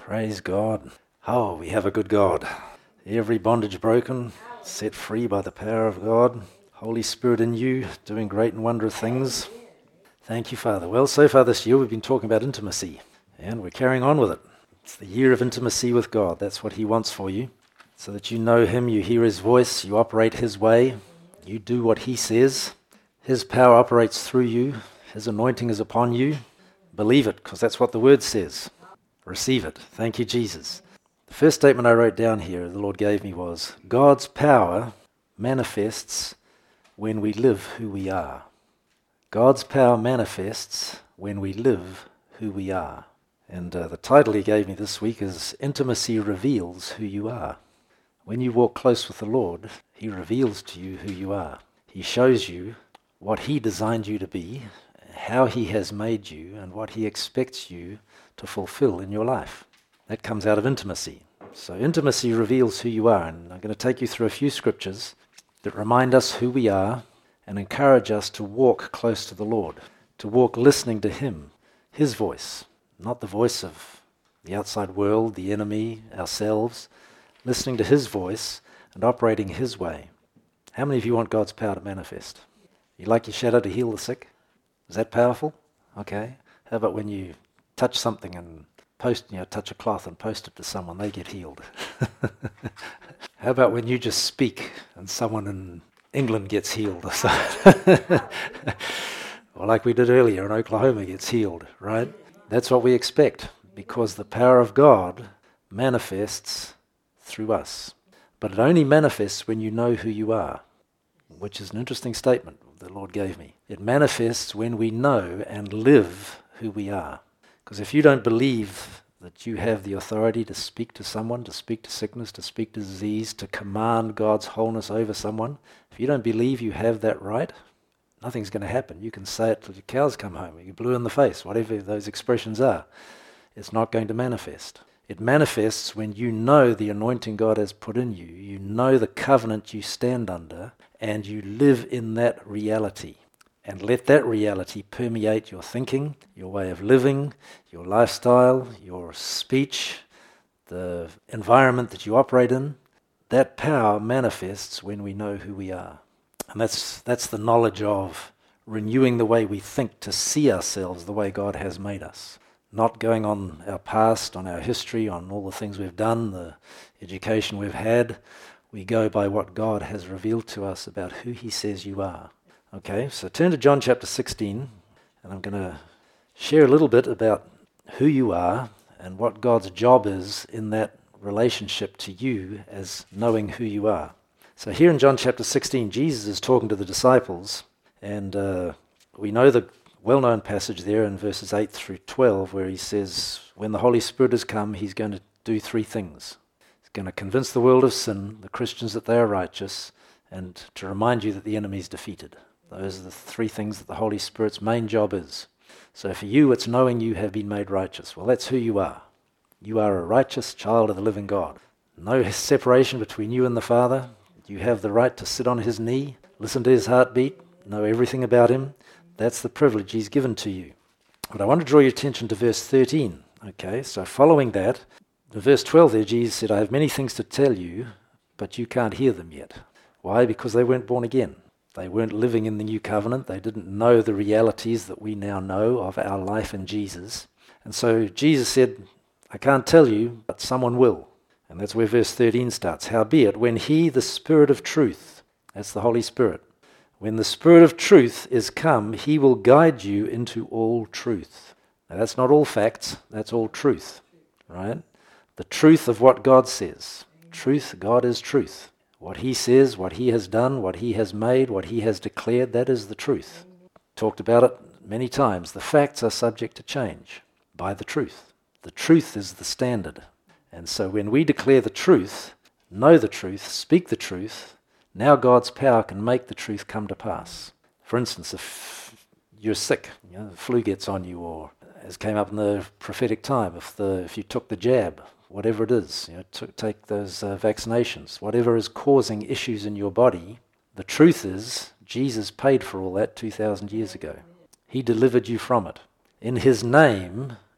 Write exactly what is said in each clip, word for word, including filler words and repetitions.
Praise God. Oh, we have a good God. Every bondage broken, set free by the power of God. Holy Spirit in you, doing great and wondrous things. Thank you, Father. Well, so far this year we've been talking about intimacy, and we're carrying on with it. It's the year of intimacy with God. That's what He wants for you, so that you know Him, you hear His voice, you operate His way, you do what He says. His power operates through you. His anointing is upon you. Believe it, because that's what the Word says. Receive it. Thank you, Jesus. The first statement I wrote down here, the Lord gave me, was, God's power manifests when we live who we are. God's power manifests when we live who we are. And uh, the title He gave me this week is Intimacy Reveals Who You Are. When you walk close with the Lord, He reveals to you who you are. He shows you what He designed you to be, how He has made you, and what He expects you to fulfill in your life. That comes out of intimacy. So intimacy reveals who you are, and I'm going to take you through a few scriptures that remind us who we are and encourage us to walk close to the Lord, to walk listening to Him, His voice, not the voice of the outside world, the enemy, ourselves, listening to His voice and operating His way. How many of you want God's power to manifest? You like your shadow to heal the sick? Is that powerful? Okay. How about when you touch something and post, you know, touch a cloth and post it to someone, they get healed? How about when you just speak and someone in England gets healed or something? Or like we did earlier in Oklahoma gets healed, right? That's what we expect, because the power of God manifests through us. But it only manifests when you know who you are, which is an interesting statement the Lord gave me. It manifests when we know and live who we are. Because if you don't believe that you have the authority to speak to someone, to speak to sickness, to speak to disease, to command God's wholeness over someone, if you don't believe you have that right, nothing's going to happen. You can say it till your cows come home, you get blue in the face, whatever those expressions are. It's not going to manifest. It manifests when you know the anointing God has put in you, you know the covenant you stand under, and you live in that reality. And let that reality permeate your thinking, your way of living, your lifestyle, your speech, the environment that you operate in. That power manifests when we know who we are. And that's that's the knowledge of renewing the way we think to see ourselves the way God has made us. Not going on our past, on our history, on all the things we've done, the education we've had. We go by what God has revealed to us about who He says you are. Okay, so turn to John chapter sixteen, and I'm going to share a little bit about who you are and what God's job is in that relationship to you as knowing who you are. So here in John chapter sixteen, Jesus is talking to the disciples, and uh, we know the well-known passage there in verses eight through twelve where He says, when the Holy Spirit has come, He's going to do three things. He's going to convince the world of sin, the Christians that they are righteous, and to remind you that the enemy is defeated. Those are the three things that the Holy Spirit's main job is. So for you, it's knowing you have been made righteous. Well, that's who you are. You are a righteous child of the living God. No separation between you and the Father. You have the right to sit on His knee, listen to His heartbeat, know everything about Him. That's the privilege He's given to you. But I want to draw your attention to verse thirteen. Okay, so following that, in verse twelve there, Jesus said, I have many things to tell you, but you can't hear them yet. Why? Because they weren't born again. They weren't living in the new covenant. They didn't know the realities that we now know of our life in Jesus. And so Jesus said, I can't tell you, but someone will. And that's where verse thirteen starts. Howbeit, when He, the Spirit of truth, that's the Holy Spirit, when the Spirit of truth is come, He will guide you into all truth. Now that's not all facts, that's all truth, right? The truth of what God says. Truth, God is truth. What He says, what He has done, what He has made, what He has declared, that is the truth. Talked about it many times. The facts are subject to change by the truth. The truth is the standard. And so when we declare the truth, know the truth, speak the truth, now God's power can make the truth come to pass. For instance, if you're sick, you know, the flu gets on you, or as came up in the prophetic time, if the if you took the jab, whatever it is, you know, to take those uh, vaccinations, whatever is causing issues in your body, the truth is Jesus paid for all that two thousand years ago. He delivered you from it. In His name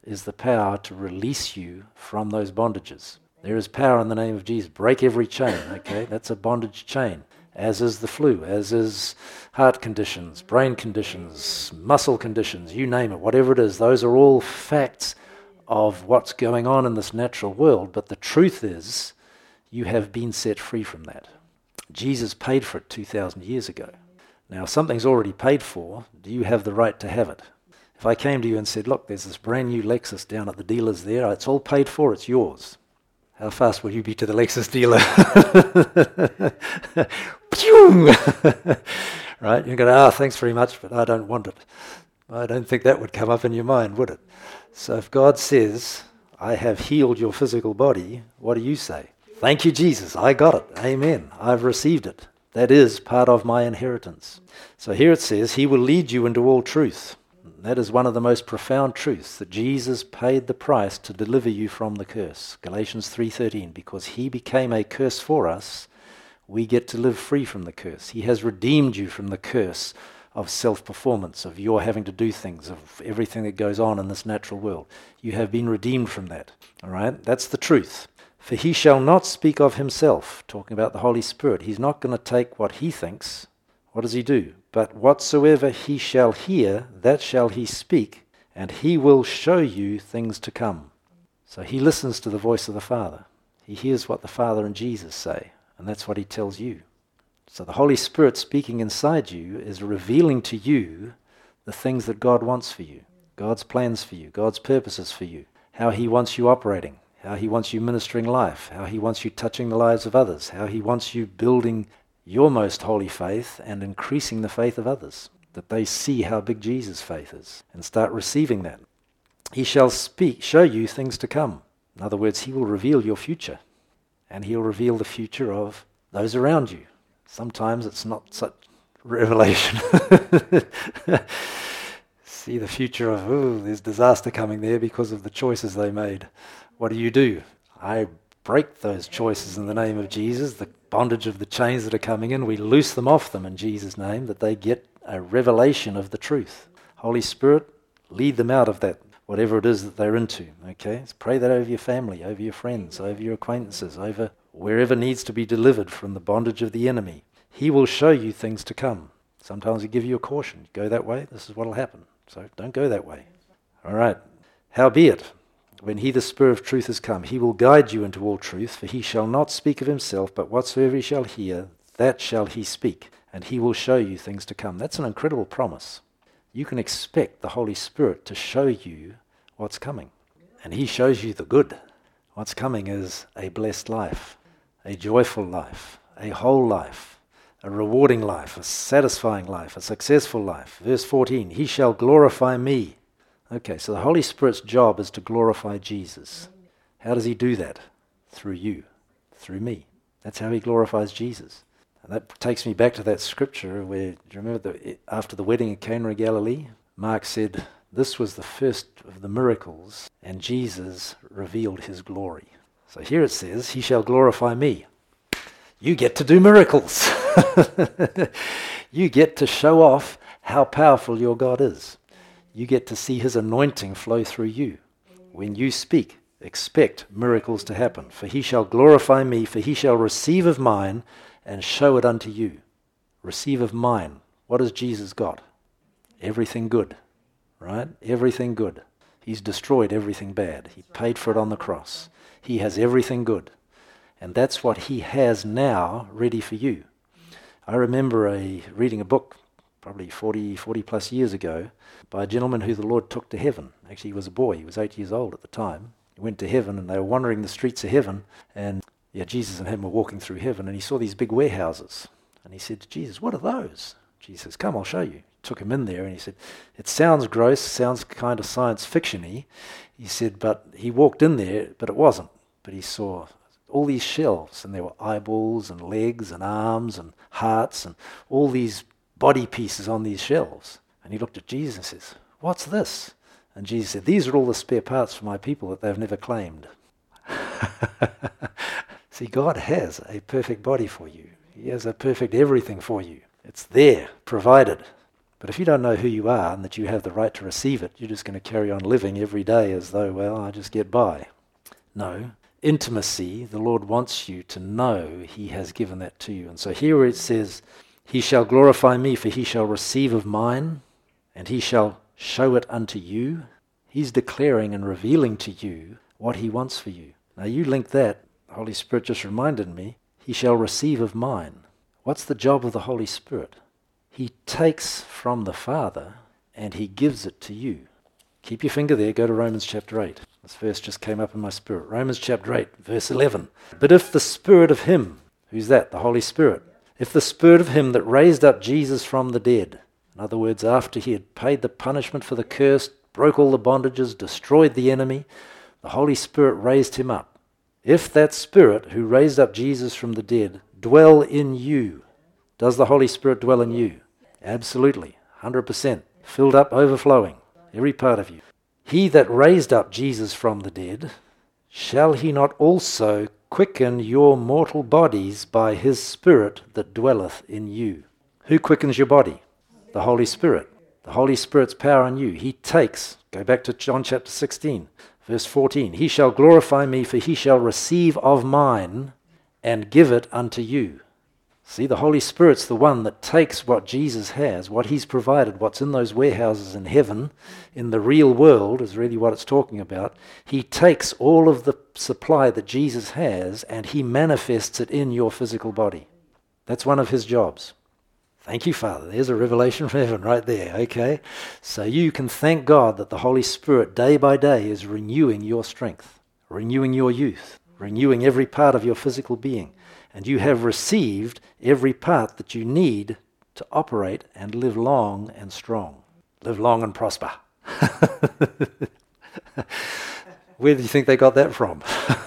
is the power to release you from those bondages. There is power in the name of Jesus. Break every chain, okay? That's a bondage chain, as is the flu, as is heart conditions, brain conditions, muscle conditions, you name it, whatever it is. Those are all facts of what's going on in this natural world, but the truth is you have been set free from that. Jesus paid for it two thousand years ago. Now, if something's already paid for, do you have the right to have it? If I came to you and said, look, there's this brand new Lexus down at the dealer's there, it's all paid for, it's yours. How fast will you be to the Lexus dealer? Right? You're going, ah, thanks very much, but I don't want it. I don't think that would come up in your mind, would it? So if God says, I have healed your physical body, what do you say? Thank you, Jesus. I got it. Amen. I've received it. That is part of my inheritance. So here it says, he will lead you into all truth. That is one of the most profound truths, that Jesus paid the price to deliver you from the curse. Galatians three thirteen, because he became a curse for us, we get to live free from the curse. He has redeemed you from the curse of self-performance, of your having to do things, of everything that goes on in this natural world. You have been redeemed from that. All right? That's the truth. For he shall not speak of himself, talking about the Holy Spirit. He's not going to take what he thinks. What does he do? But whatsoever he shall hear, that shall he speak, and he will show you things to come. So he listens to the voice of the Father. He hears what the Father and Jesus say, and that's what he tells you. So the Holy Spirit speaking inside you is revealing to you the things that God wants for you, God's plans for you, God's purposes for you, how he wants you operating, how he wants you ministering life, how he wants you touching the lives of others, how he wants you building your most holy faith and increasing the faith of others, that they see how big Jesus' faith is and start receiving that. He shall speak, show you things to come. In other words, he will reveal your future, and he'll reveal the future of those around you. Sometimes it's not such revelation. See the future of, oh, there's disaster coming there because of the choices they made. What do you do? I break those choices in the name of Jesus, the bondage of the chains that are coming in. We loose them off them in Jesus' name, that they get a revelation of the truth. Holy Spirit, lead them out of that, whatever it is that they're into. Okay? Let's pray that over your family, over your friends, over your acquaintances, over wherever needs to be delivered from the bondage of the enemy. He will show you things to come. Sometimes he give you a caution. Go that way, this is what will happen. So don't go that way. All right. Howbeit, when he, the Spirit of truth, is come, he will guide you into all truth, for he shall not speak of himself, but whatsoever he shall hear, that shall he speak, and he will show you things to come. That's an incredible promise. You can expect the Holy Spirit to show you what's coming, and he shows you the good. What's coming is a blessed life, a joyful life, a whole life, a rewarding life, a satisfying life, a successful life. Verse fourteen, he shall glorify me. Okay, so the Holy Spirit's job is to glorify Jesus. How does he do that? Through you, through me. That's how he glorifies Jesus. And that takes me back to that scripture where, do you remember the, after the wedding at Cana of Galilee, Mark said, this was the first of the miracles, and Jesus revealed his glory. So here it says, he shall glorify me. You get to do miracles. You get to show off how powerful your God is. You get to see his anointing flow through you. When you speak, expect miracles to happen. For he shall glorify me, for he shall receive of mine and show it unto you. Receive of mine. What has Jesus got? Everything good, right? Everything good. He's destroyed everything bad. He paid for it on the cross. He has everything good. And that's what he has now ready for you. I remember a reading a book probably forty, forty plus years ago, by a gentleman who the Lord took to heaven. Actually, he was a boy. He was eight years old at the time. He went to heaven, and they were wandering the streets of heaven, and yeah, Jesus and him were walking through heaven, and he saw these big warehouses. And he said to Jesus, what are those? Jesus says, come, I'll show you. He took him in there, and he said, it sounds gross, sounds kind of science fiction-y. He said, but he walked in there, but it wasn't. But he saw all these shelves, and there were eyeballs and legs and arms and hearts and all these body pieces on these shelves. And he looked at Jesus and says, what's this? And Jesus said, these are all the spare parts for my people that they've never claimed. See, God has a perfect body for you. He has a perfect everything for you. It's there, provided. But if you don't know who you are and that you have the right to receive it, you're just going to carry on living every day as though, well, I just get by. No. Intimacy, the Lord wants you to know he has given that to you. And so here it says, he shall glorify me, for he shall receive of mine, and he shall show it unto you. He's declaring and revealing to you what he wants for you. Now you link that, the Holy Spirit just reminded me, he shall receive of mine. What's the job of the Holy Spirit? He takes from the Father and he gives it to you. Keep your finger there, go to Romans chapter eight. This verse just came up in my spirit. Romans chapter eight, verse eleven. But if the Spirit of him, who's that? The Holy Spirit. If the Spirit of him that raised up Jesus from the dead, in other words, after he had paid the punishment for the curse, broke all the bondages, destroyed the enemy, the Holy Spirit raised him up. If that Spirit who raised up Jesus from the dead dwell in you, does the Holy Spirit dwell in you? Absolutely, one hundred percent. Filled up, overflowing, every part of you. He that raised up Jesus from the dead, shall he not also quicken your mortal bodies by his Spirit that dwelleth in you? Who quickens your body? The Holy Spirit. The Holy Spirit's power in you. He takes, go back to John chapter sixteen, verse fourteen. He shall glorify me, for he shall receive of mine and give it unto you. See, the Holy Spirit's the one that takes what Jesus has, what he's provided, what's in those warehouses in heaven, in the real world is really what it's talking about. He takes all of the supply that Jesus has and he manifests it in your physical body. That's one of his jobs. Thank you, Father. There's a revelation from heaven right there, okay? So you can thank God that the Holy Spirit day by day is renewing your strength, renewing your youth, renewing every part of your physical being. And you have received every part that you need to operate and live long and strong. Live long and prosper. Where do you think they got that from?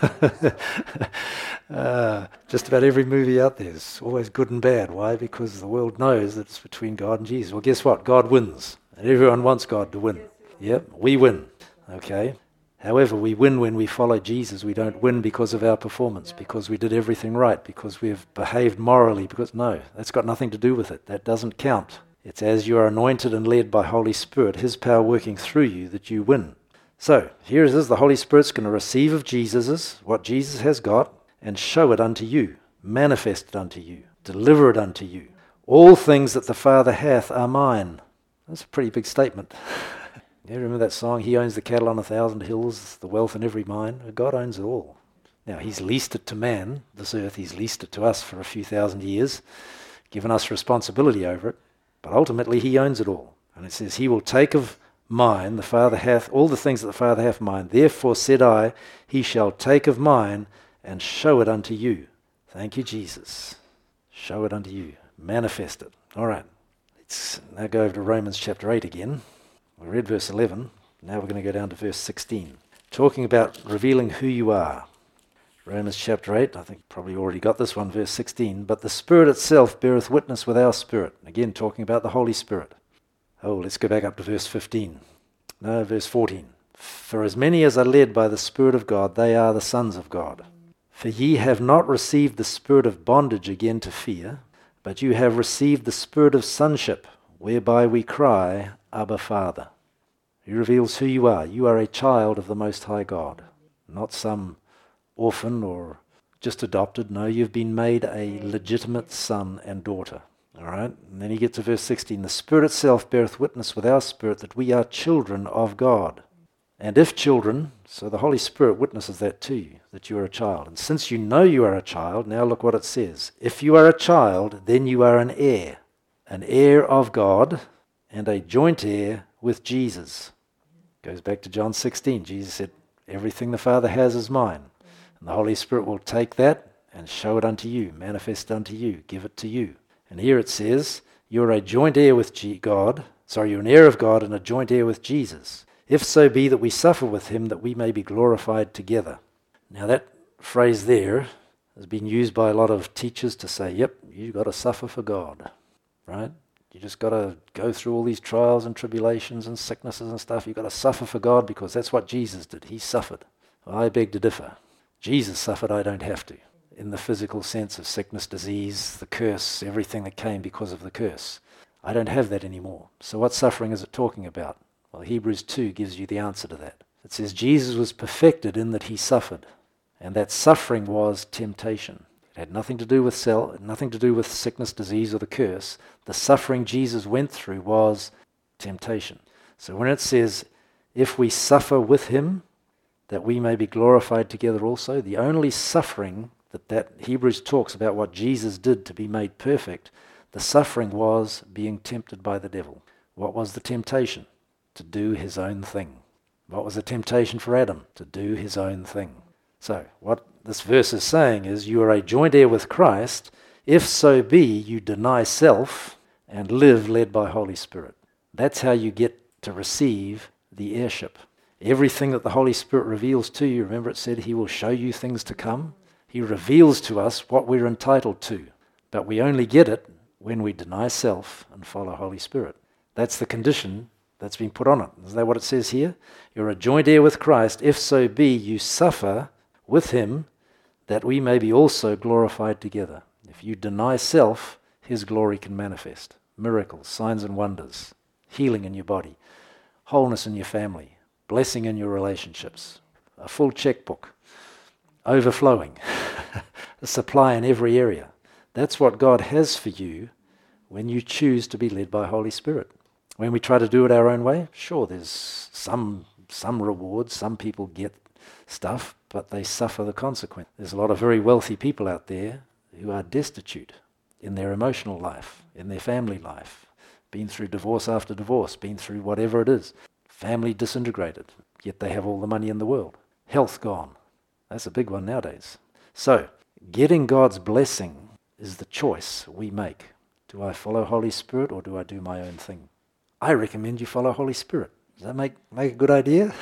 uh, just about every movie out there is always good and bad. Why? Because the world knows that it's between God and Jesus. Well, guess what? God wins. And everyone wants God to win. Yep, we win. Okay? However, we win when we follow Jesus. We don't win because of our performance, because we did everything right, because we've behaved morally. Because no, that's got nothing to do with it. That doesn't count. It's as you are anointed and led by Holy Spirit, his power working through you, that you win. So, here it is. The Holy Spirit's going to receive of Jesus's, what Jesus has got, and show it unto you, manifest it unto you, deliver it unto you. All things that the Father hath are mine. That's a pretty big statement. You remember that song, he owns the cattle on a thousand hills, the wealth in every mine? God owns it all. Now, he's leased it to man, this earth, he's leased it to us for a few thousand years, given us responsibility over it, but ultimately he owns it all. And it says, he will take of mine, the Father hath, all the things that the Father hath mine. Therefore said I, he shall take of mine and show it unto you. Thank you, Jesus. Show it unto you. Manifest it. All right. Let's now go over to Romans chapter eight again. We read verse eleven. Now we're going to go down to verse sixteen. Talking about revealing who you are. Romans chapter eight, I think probably already got this one, verse sixteen. But the Spirit itself beareth witness with our spirit. Again, talking about the Holy Spirit. Oh, let's go back up to verse fifteen. No, verse fourteen. For as many as are led by the Spirit of God, they are the sons of God. For ye have not received the spirit of bondage again to fear, but you have received the spirit of sonship, whereby we cry, Abba, Father. He reveals who you are. You are a child of the Most High God, not some orphan or just adopted. No, you've been made a legitimate son and daughter. All right? And then he gets to verse sixteen. The Spirit itself beareth witness with our spirit that we are children of God. And if children, so the Holy Spirit witnesses that to you, that you are a child. And since you know you are a child, now look what it says. If you are a child, then you are an heir, an heir of God, and a joint heir with Jesus. Goes back to John sixteen. Jesus said, everything the Father has is mine. And the Holy Spirit will take that and show it unto you, manifest it unto you, give it to you. And here it says, you're a joint heir with G- God. Sorry, you're an heir of God and a joint heir with Jesus. If so be that we suffer with him, that we may be glorified together. Now that phrase there has been used by a lot of teachers to say, yep, you've got to suffer for God, right? You just got to go through all these trials and tribulations and sicknesses and stuff. You've got to suffer for God because that's what Jesus did. He suffered. Well, I beg to differ. Jesus suffered, I don't have to. In the physical sense of sickness, disease, the curse, everything that came because of the curse. I don't have that anymore. So what suffering is it talking about? Well, Hebrews two gives you the answer to that. It says Jesus was perfected in that he suffered, and that suffering was temptation. It had nothing to do with cell, nothing to do with sickness, disease, or the curse. The suffering Jesus went through was temptation. So when it says, if we suffer with him, that we may be glorified together also, the only suffering that, that Hebrews talks about what Jesus did to be made perfect, the suffering was being tempted by the devil. What was the temptation? To do his own thing. What was the temptation for Adam? To do his own thing. So what this verse is saying is you are a joint heir with Christ, if so be you deny self and live led by Holy Spirit. That's how you get to receive the heirship. Everything that the Holy Spirit reveals to you, remember it said he will show you things to come? He reveals to us what we're entitled to, but we only get it when we deny self and follow Holy Spirit. That's the condition that's been put on it. Isn't that what it says here? You're a joint heir with Christ, if so be you suffer with him, that we may be also glorified together. If you deny self, his glory can manifest. Miracles, signs and wonders, healing in your body, wholeness in your family, blessing in your relationships, a full checkbook, overflowing, a supply in every area. That's what God has for you when you choose to be led by Holy Spirit. When we try to do it our own way, sure, there's some some rewards, some people get stuff, but they suffer the consequence. There's a lot of very wealthy people out there who are destitute in their emotional life, in their family life, been through divorce after divorce, been through whatever it is, family disintegrated, yet they have all the money in the world. Health gone. That's a big one nowadays. So, getting God's blessing is the choice we make. Do I follow Holy Spirit or do I do my own thing? I recommend you follow Holy Spirit. Does that make, make a good idea?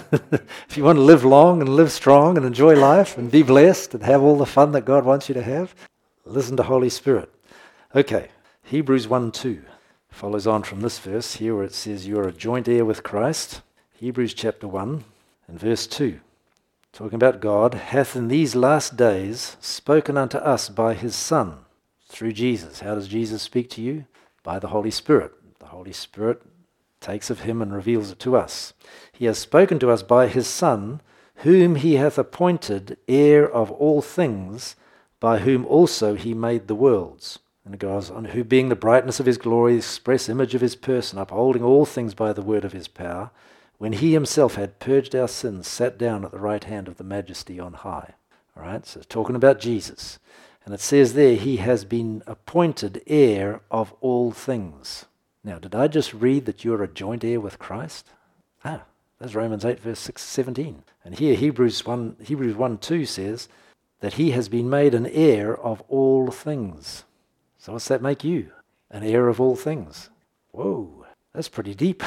If you want to live long and live strong and enjoy life and be blessed and have all the fun that God wants you to have, listen to Holy Spirit. Okay, Hebrews one two follows on from this verse here where it says you are a joint heir with Christ. Hebrews chapter one and verse two, talking about God, hath in these last days spoken unto us by his Son, through Jesus. How does Jesus speak to you? By the Holy Spirit. The Holy Spirit takes of him and reveals it to us. He has spoken to us by his Son, whom he hath appointed heir of all things, by whom also he made the worlds. And it goes on, who being the brightness of his glory, the express image of his person, upholding all things by the word of his power, when he himself had purged our sins, sat down at the right hand of the majesty on high. All right, so it's talking about Jesus. And it says there, he has been appointed heir of all things. Now, did I just read that you're a joint heir with Christ? Ah, that's Romans eight, verse six, seventeen. And here Hebrews one, Hebrews one two says that he has been made an heir of all things. So what's that make you? An heir of all things. Whoa, that's pretty deep.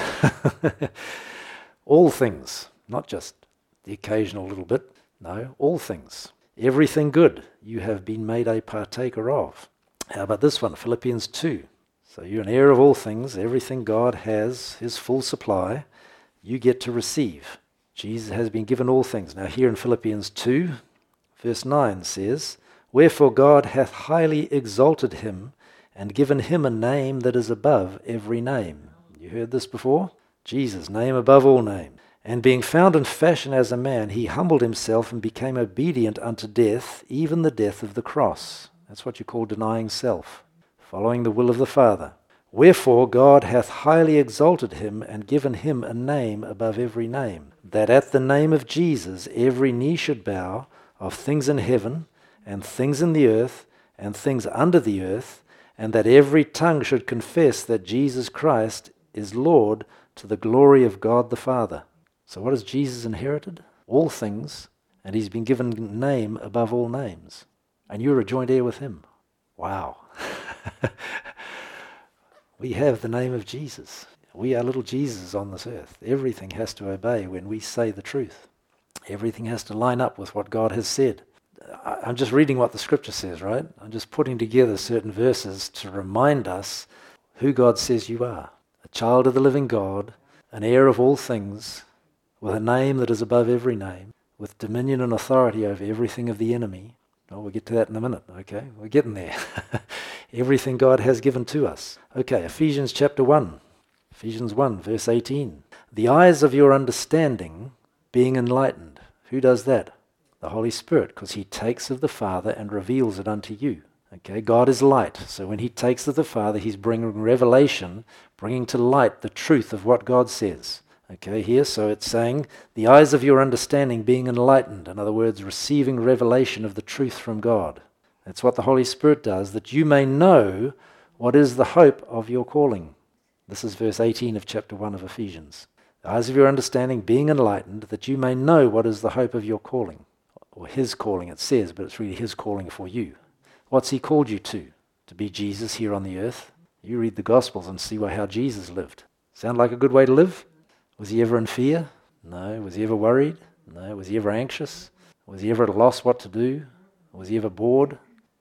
All things, not just the occasional little bit. No, all things. Everything good you have been made a partaker of. How about this one, Philippians two? So you're an heir of all things. Everything God has, his full supply, you get to receive. Jesus has been given all things. Now here in Philippians two, verse nine says, wherefore God hath highly exalted him, and given him a name that is above every name. You heard this before? Jesus, name above all names. And being found in fashion as a man, he humbled himself and became obedient unto death, even the death of the cross. That's what you call denying self, following the will of the Father. Wherefore God hath highly exalted him, and given him a name above every name, that at the name of Jesus every knee should bow, of things in heaven, and things in the earth, and things under the earth, and that every tongue should confess that Jesus Christ is Lord, to the glory of God the Father. So what has Jesus inherited? All things, and he's been given a name above all names. And you're a joint heir with him. Wow. We have the name of Jesus. We are little Jesus on this earth. Everything has to obey when we say the truth. Everything has to line up with what God has said. I'm just reading what the scripture says, right? I'm just putting together certain verses to remind us who God says you are. A child of the living God, an heir of all things, with a name that is above every name, with dominion and authority over everything of the enemy. Oh, we'll get to that in a minute, okay? We're getting there. everything God has given to us. Okay, Ephesians chapter one. Ephesians one, verse eighteen. The eyes of your understanding being enlightened. Who does that? The Holy Spirit, because he takes of the Father and reveals it unto you. Okay, God is light. So when he takes of the Father, he's bringing revelation, bringing to light the truth of what God says. Okay, here, so it's saying, the eyes of your understanding being enlightened. In other words, receiving revelation of the truth from God. That's what the Holy Spirit does, that you may know what is the hope of your calling. This is verse eighteen of chapter one of Ephesians. The eyes of your understanding being enlightened, that you may know what is the hope of your calling. Or his calling, it says, but it's really his calling for you. What's he called you to? To be Jesus here on the earth? You read the Gospels and see how Jesus lived. Sound like a good way to live? Was he ever in fear? No. Was he ever worried? No. Was he ever anxious? Was he ever at a loss what to do? Was he ever bored?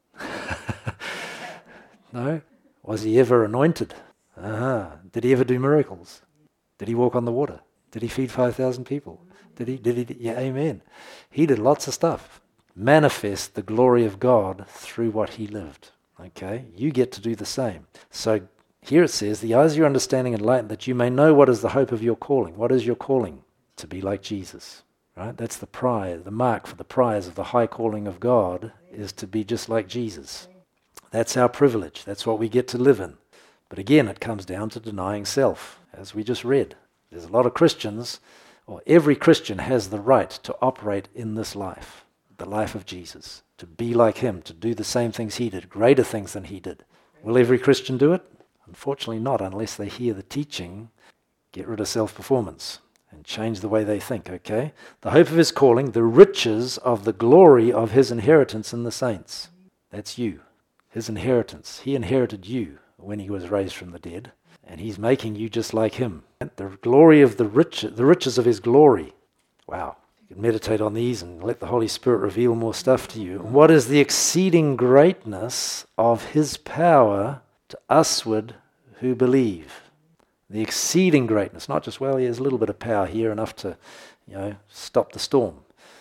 No. Was he ever anointed? Uh-huh. Did he ever do miracles? Did he walk on the water? Did he feed five thousand people? Did he? Did he? Yeah, amen. He did lots of stuff. Manifest the glory of God through what he lived. Okay? You get to do the same. So here it says, the eyes of your understanding enlightened, that you may know what is the hope of your calling. What is your calling? To be like Jesus. Right? That's the prize, the mark for the prize of the high calling of God is to be just like Jesus. That's our privilege. That's what we get to live in. But again, it comes down to denying self, as we just read. There's a lot of Christians, or every Christian has the right to operate in this life, the life of Jesus, to be like him, to do the same things he did, greater things than he did. Will every Christian do it? Unfortunately not, unless they hear the teaching, get rid of self-performance and change the way they think, okay? The hope of his calling, the riches of the glory of his inheritance in the saints. That's you, his inheritance. He inherited you when he was raised from the dead, and he's making you just like him. The glory of the riches, the riches of his glory. Wow. You can meditate on these and let the Holy Spirit reveal more stuff to you. And what is the exceeding greatness of his power to usward who believe? The exceeding greatness, not just, well, he has a little bit of power here, enough to, you know, stop the storm.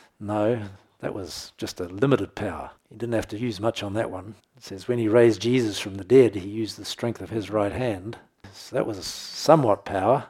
No, that was just a limited power. He didn't have to use much on that one. It says when he raised Jesus from the dead, he used the strength of his right hand. So that was somewhat power.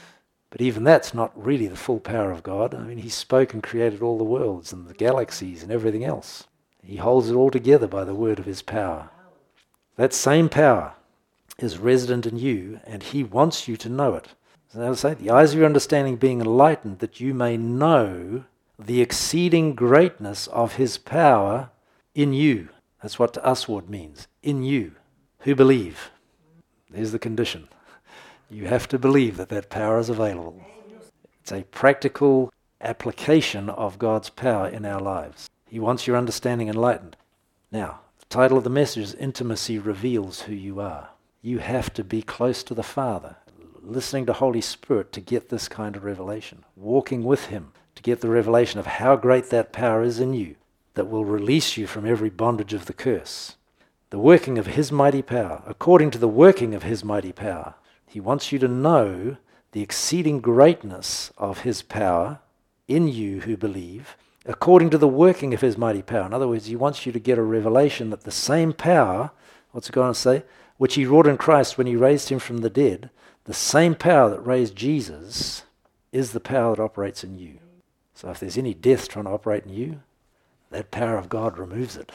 But even that's not really the full power of God. I mean, he spoke and created all the worlds and the galaxies and everything else. He holds it all together by the word of his power. That same power is resident in you, and he wants you to know it. So I'll say, the eyes of your understanding being enlightened, that you may know the exceeding greatness of his power in you. That's what to usward means, in you, who believe. There's the condition. You have to believe that that power is available. It's a practical application of God's power in our lives. He wants your understanding enlightened. Now, the title of the message is Intimacy Reveals Who You Are. You have to be close to the Father, listening to Holy Spirit to get this kind of revelation, walking with him to get the revelation of how great that power is in you that will release you from every bondage of the curse. The working of his mighty power, according to the working of his mighty power. He wants you to know the exceeding greatness of his power in you who believe, according to the working of his mighty power. In other words, he wants you to get a revelation that the same power, what's it going to say, which he wrought in Christ when he raised him from the dead, the same power that raised Jesus is the power that operates in you. So if there's any death trying to operate in you, that power of God removes it.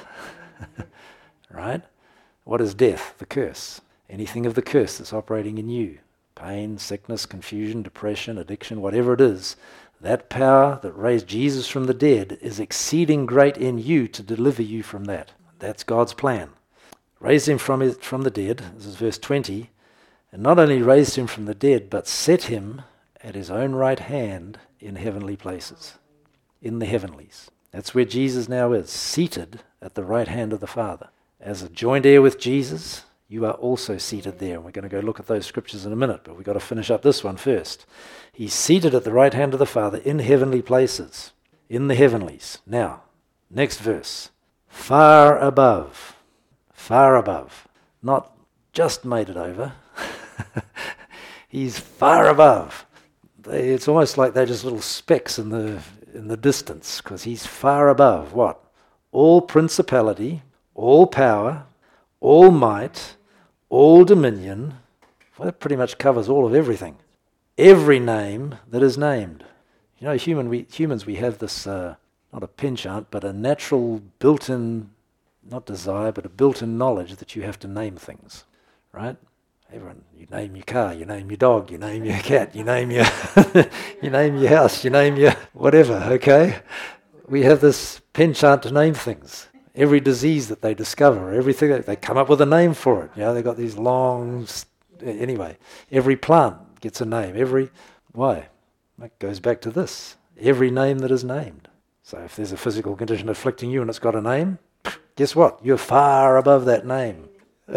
Right? What is death? The curse. Anything of the curse that's operating in you, pain, sickness, confusion, depression, addiction, whatever it is, that power that raised Jesus from the dead is exceeding great in you to deliver you from that. That's God's plan. Raised him from, his, from the dead, this is verse twenty, and not only raised him from the dead, but set him at his own right hand in heavenly places, in the heavenlies. That's where Jesus now is, seated at the right hand of the Father. As a joint heir with Jesus, you are also seated there. And we're going to go look at those scriptures in a minute, but we've got to finish up this one first. He's seated at the right hand of the Father in heavenly places, in the heavenlies. Now, next verse. Far above, far above, not just made it over. He's far above. They, it's almost like they're just little specks in the in the distance, because he's far above what? All principality, all power, all might, all dominion. Well, that pretty much covers all of everything. Every name that is named. You know, human we, humans, we have this, uh, not a penchant, but a natural built-in, not desire, but a built-in knowledge that you have to name things, right? Everyone, you name your car, you name your dog, you name your cat, you name your, you name your house, you name your whatever, okay? We have this penchant to name things. Every disease that they discover, everything, they come up with a name for it. You know, they've got these long, anyway, every plant gets a name. Every, why? That goes back to this. Every name that is named. So if there's a physical condition afflicting you and it's got a name, guess what? You're far above that name.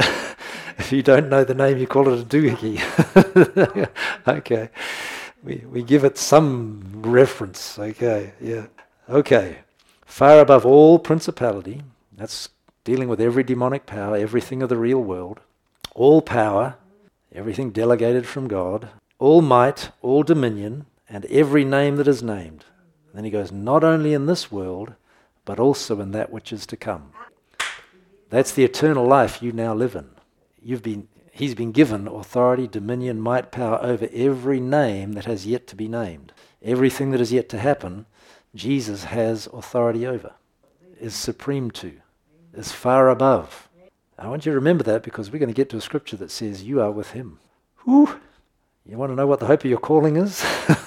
If you don't know the name, you call it a doohickey. Okay. We we give it some reference. Okay, yeah. Okay. Far above all principality, that's dealing with every demonic power, everything of the real world, all power, everything delegated from God, all might, all dominion, and every name that is named. And then he goes, not only in this world, but also in that which is to come. That's the eternal life you now live in. You've been, he's been given authority, dominion, might, power over every name that has yet to be named. Everything that is yet to happen, Jesus has authority over, is supreme to, is far above. I want you to remember that because we're going to get to a scripture that says you are with him. Whew. You want to know what the hope of your calling is?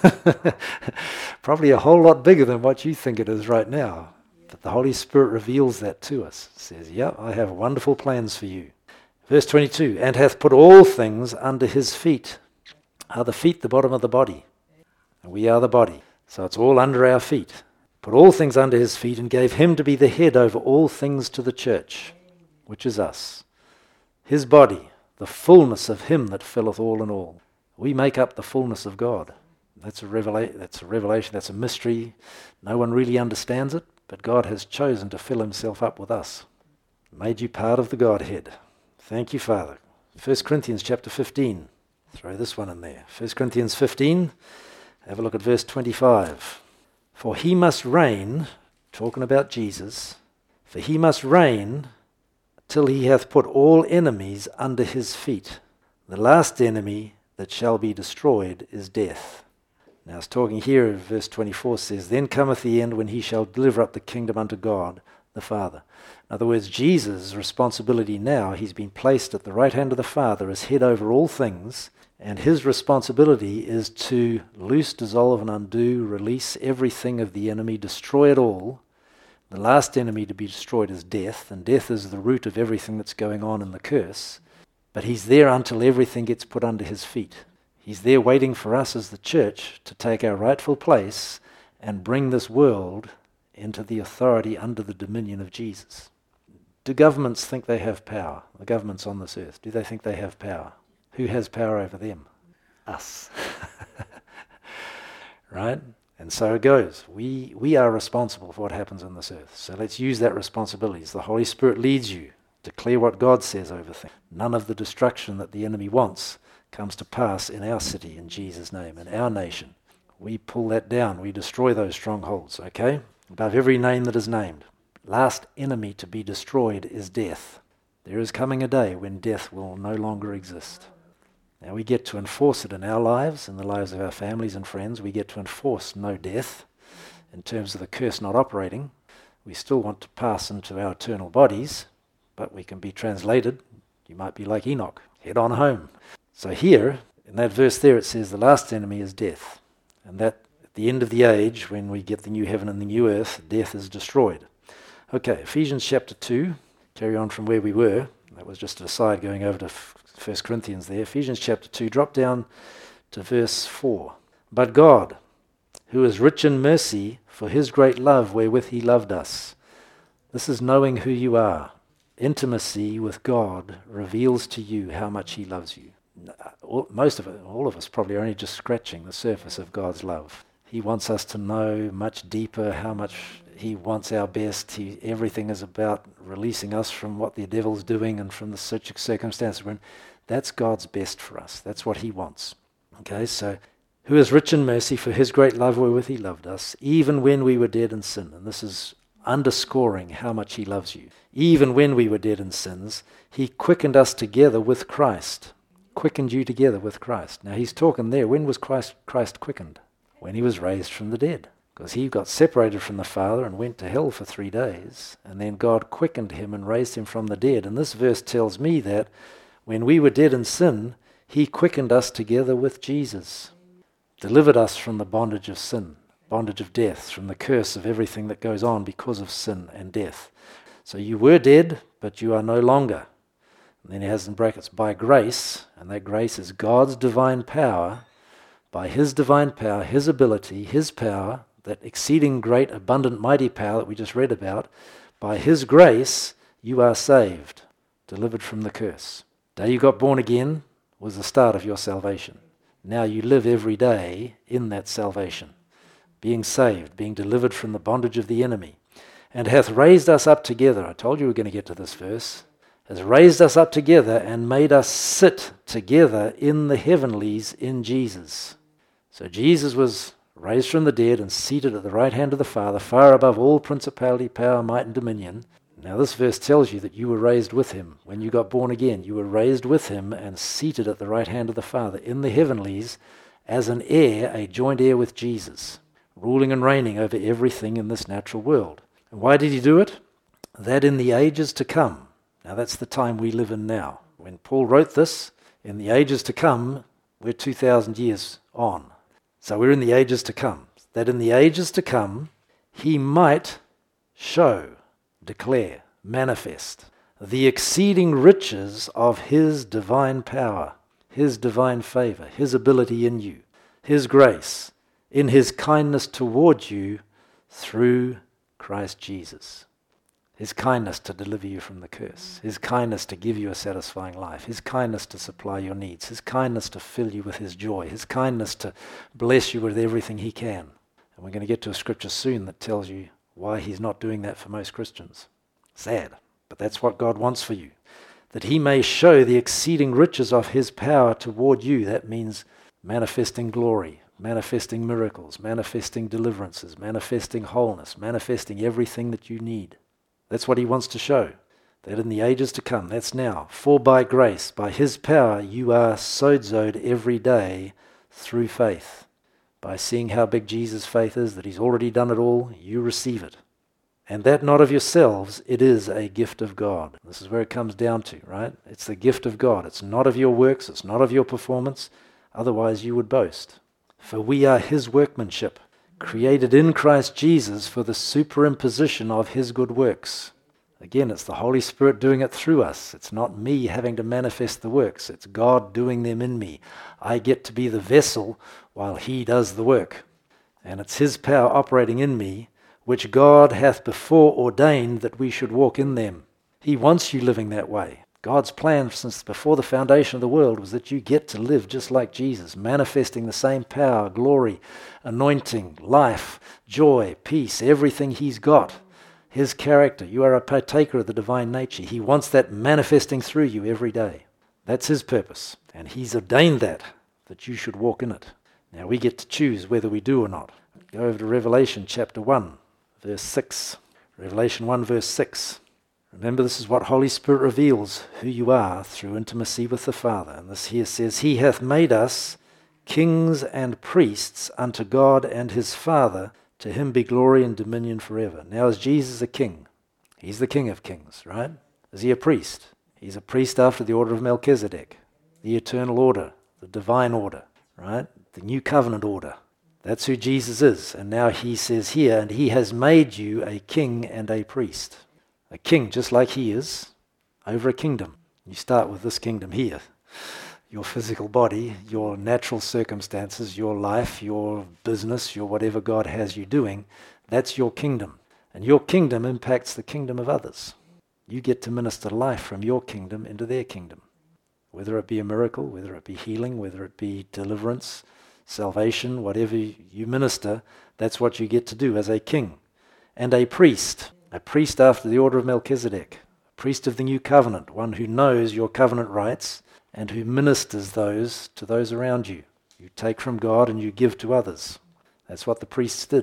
Probably a whole lot bigger than what you think it is right now. But the Holy Spirit reveals that to us. It says, yeah, I have wonderful plans for you. Verse twenty-two, and hath put all things under his feet. Are the feet the bottom of the body? And we are the body. So it's all under our feet. Put all things under his feet and gave him to be the head over all things to the church, which is us. His body, the fullness of him that filleth all in all. We make up the fullness of God. That's a revela- that's a revelation, that's a mystery. No one really understands it, but God has chosen to fill himself up with us. Made you part of the Godhead. Thank you, Father. First Corinthians chapter fifteen. Throw this one in there. First Corinthians fifteen. Have a look at verse twenty-five. For he must reign, talking about Jesus, for he must reign till he hath put all enemies under his feet. The last enemy that shall be destroyed is death. Now it's talking here, verse twenty-four says, then cometh the end when he shall deliver up the kingdom unto God the Father. In other words, Jesus' responsibility now, he's been placed at the right hand of the Father as head over all things, and his responsibility is to loose, dissolve, and undo, release everything of the enemy, destroy it all. The last enemy to be destroyed is death, and death is the root of everything that's going on in the curse. But he's there until everything gets put under his feet. He's there waiting for us as the church to take our rightful place and bring this world into the authority under the dominion of Jesus. Do governments think they have power? The governments on this earth, do they think they have power? Who has power over them? Us. Right? And so it goes. We we are responsible for what happens on this earth. So let's use that responsibility. As the Holy Spirit leads you, declare what God says over things. None of the destruction that the enemy wants comes to pass in our city, in Jesus' name, in our nation. We pull that down. We destroy those strongholds, okay? Above every name that is named. Last enemy to be destroyed is death. There is coming a day when death will no longer exist. Now we get to enforce it in our lives, in the lives of our families and friends. We get to enforce no death in terms of the curse not operating. We still want to pass into our eternal bodies, but we can be translated. You might be like Enoch, head on home. So here, in that verse there, it says the last enemy is death. And that at the end of the age, when we get the new heaven and the new earth, death is destroyed. Okay, Ephesians chapter two, carry on from where we were. That was just an aside going over to First Corinthians there. Ephesians chapter two, drop down to verse four. But God, who is rich in mercy, for his great love wherewith he loved us. This is knowing who you are. Intimacy with God reveals to you how much he loves you. Most of it, all of us probably are only just scratching the surface of God's love. He wants us to know much deeper how much he wants our best. He, everything is about releasing us from what the devil's doing and from the such circumstances we're in. That's God's best for us. That's what he wants. Okay, so who is rich in mercy, for his great love wherewith he loved us, even when we were dead in sin. And this is underscoring how much he loves you. Even when we were dead in sins, he quickened us together with Christ. Quickened you together with Christ. Now he's talking there, when was Christ, Christ quickened? When he was raised from the dead. Because he got separated from the Father and went to hell for three days. And then God quickened him and raised him from the dead. And this verse tells me that when we were dead in sin, he quickened us together with Jesus. Delivered us from the bondage of sin, bondage of death, from the curse of everything that goes on because of sin and death. So you were dead, but you are no longer. And then he has in brackets, by grace, and that grace is God's divine power, by his divine power, his ability, his power, that exceeding great, abundant, mighty power that we just read about, by his grace you are saved, delivered from the curse. The day you got born again was the start of your salvation. Now you live every day in that salvation, being saved, being delivered from the bondage of the enemy, and hath raised us up together. I told you we were going to get to this verse. Has raised us up together and made us sit together in the heavenlies in Jesus. So Jesus was raised from the dead and seated at the right hand of the Father, far above all principality, power, might, and dominion. Now this verse tells you that you were raised with him. When you got born again, you were raised with him and seated at the right hand of the Father in the heavenlies as an heir, a joint heir with Jesus, ruling and reigning over everything in this natural world. And why did he do it? That in the ages to come, now that's the time we live in now. When Paul wrote this, in the ages to come, we're two thousand years on. So we're in the ages to come. That in the ages to come, he might show, declare, manifest the exceeding riches of his divine power, his divine favor, his ability in you, his grace, in his kindness toward you through Christ Jesus. His kindness to deliver you from the curse, his kindness to give you a satisfying life, his kindness to supply your needs, his kindness to fill you with his joy, his kindness to bless you with everything he can. And we're going to get to a scripture soon that tells you why he's not doing that for most Christians. Sad, but that's what God wants for you. That he may show the exceeding riches of his power toward you. That means manifesting glory, manifesting miracles, manifesting deliverances, manifesting wholeness, manifesting everything that you need. That's what he wants to show, that in the ages to come, that's now. For by grace, by his power, you are sozoed every day through faith. By seeing how big Jesus' faith is, that he's already done it all, you receive it. And that not of yourselves, it is a gift of God. This is where it comes down to, right? It's the gift of God. It's not of your works, it's not of your performance, otherwise you would boast. For we are his workmanship, created in Christ Jesus for the superimposition of his good works. Again, it's the Holy Spirit doing it through us. It's not me having to manifest the works. It's God doing them in me. I get to be the vessel while he does the work. And it's his power operating in me, which God hath before ordained that we should walk in them. He wants you living that way. God's plan since before the foundation of the world was that you get to live just like Jesus, manifesting the same power, glory, anointing, life, joy, peace, everything he's got. His character. You are a partaker of the divine nature. He wants that manifesting through you every day. That's his purpose. And he's ordained that, that you should walk in it. Now we get to choose whether we do or not. Go over to Revelation chapter one, verse six. Revelation one, verse six. Remember, this is what Holy Spirit reveals who you are through intimacy with the Father. And this here says, he hath made us kings and priests unto God and his Father. To him be glory and dominion forever. Now is Jesus a king? He's the King of kings, right? Is he a priest? He's a priest after the order of Melchizedek, the eternal order, the divine order, right? The new covenant order. That's who Jesus is. And now he says here, and he has made you a king and a priest. A king just like he is, over a kingdom. You start with this kingdom here. Your physical body, your natural circumstances, your life, your business, your whatever God has you doing, that's your kingdom. And your kingdom impacts the kingdom of others. You get to minister life from your kingdom into their kingdom. Whether it be a miracle, whether it be healing, whether it be deliverance, salvation, whatever you minister, that's what you get to do as a king. And a priest, a priest after the order of Melchizedek, a priest of the new covenant, one who knows your covenant rights, and who ministers those to those around you. You take from God and you give to others. That's what the priests did,